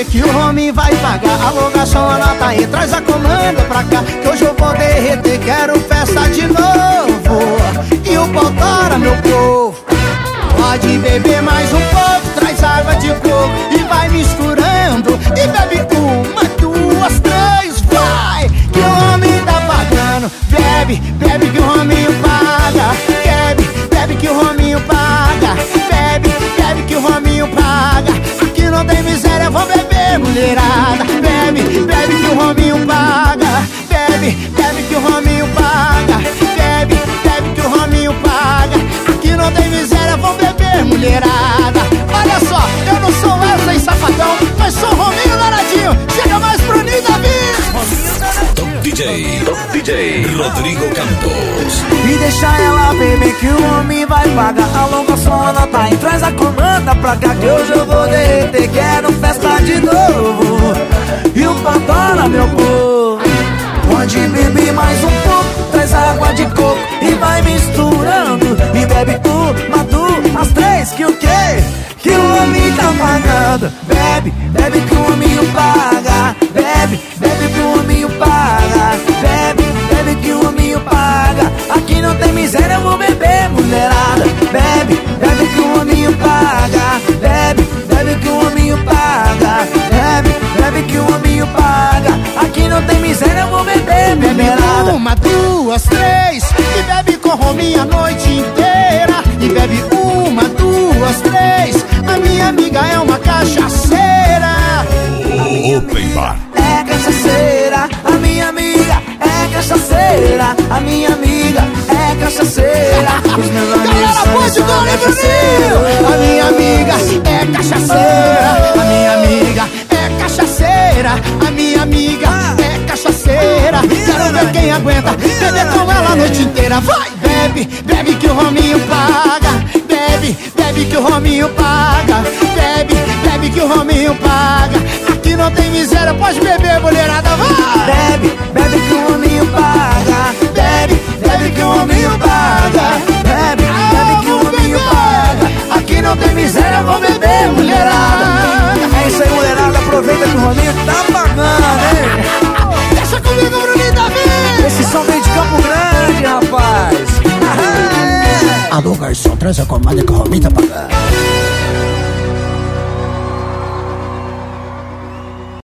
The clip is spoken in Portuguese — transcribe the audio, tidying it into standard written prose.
que o homem vai pagar. Alô garçom, anota aí, traz a comanda pra cá, que hoje eu vou derreter, quero festa de novo. E o pau tora, meu povo. Pode beber mais um pouco, traz água de coco e vai misturando. E bebe uma, duas, três, vai, que o homem tá pagando. Bebe, bebe que o hominho paga. Bebe, bebe que o hominho paga. Bebe, bebe que o hominho paga. Aqui não tem miséria, vou beber, mulherada. Bebe, bebe que o hominho paga. Bebe, bebe que o hominho paga. Bebe, bebe que o hominho paga. Aqui não tem miséria, vou beber, mulherada. Olha só, eu não sou Wesley Safadão, mas sou Rominho Danadinho. Chega mais pro Ninho Davi. Top DJ Rodrigo Campos. E deixa ela beber que o homem vai pagar. Alô garçom, anota aí, traz a comanda pra cá, que hoje eu vou derreter, quero festa de novo. E o patora, meu povo. Pode beber mais um pouco, traz água de coco e vai misturando. E bebe uma, duas, três, que o quê? Que o homem tá pagando. Bebe, bebe que o hominho paga. Bebe, bebe que o hominho paga. Bebe, bebe que o hominho paga. Aqui não tem miséria, eu vou beber, mulherada. Bebe, bebe que o hominho paga. Bebe, bebe que o hominho paga. Bebe, bebe que o hominho paga. Aqui não tem miséria, eu vou beber, mulherada. Uma, duas, três, e bebe com Rominho a noite inteira. E bebe uma, duas, três. A minha amiga é uma cachaceira. Open Bar. É cachaceira, a minha amiga é cachaceira. A minha amiga é cachaceira. Os meus amigos são cachaceiros. A minha amiga é cachaceira. A minha amiga é cachaceira. A minha amiga é cachaceira. Quero ver quem aguenta beber com ela a noite inteira. Vai, bebe, bebe que o Rominho paga. Bebe, bebe que o Rominho paga. Bebe, bebe que o Rominho paga. Aqui não tem miséria, pode beber, mulherada, vai! Bebe, bebe que o hominho paga. Bebe, bebe que o hominho paga. Bebe, bebe que o hominho paga. Aqui não tem miséria, vou beber, mulherada. É isso aí, mulherada, aproveita que o Rominho tá pagando, hein? Deixa comigo, Bruninho Davi! Esse som vem de Campo Grande, rapaz. Alô, garçom, traz a comanda que o Rominho tá pagando.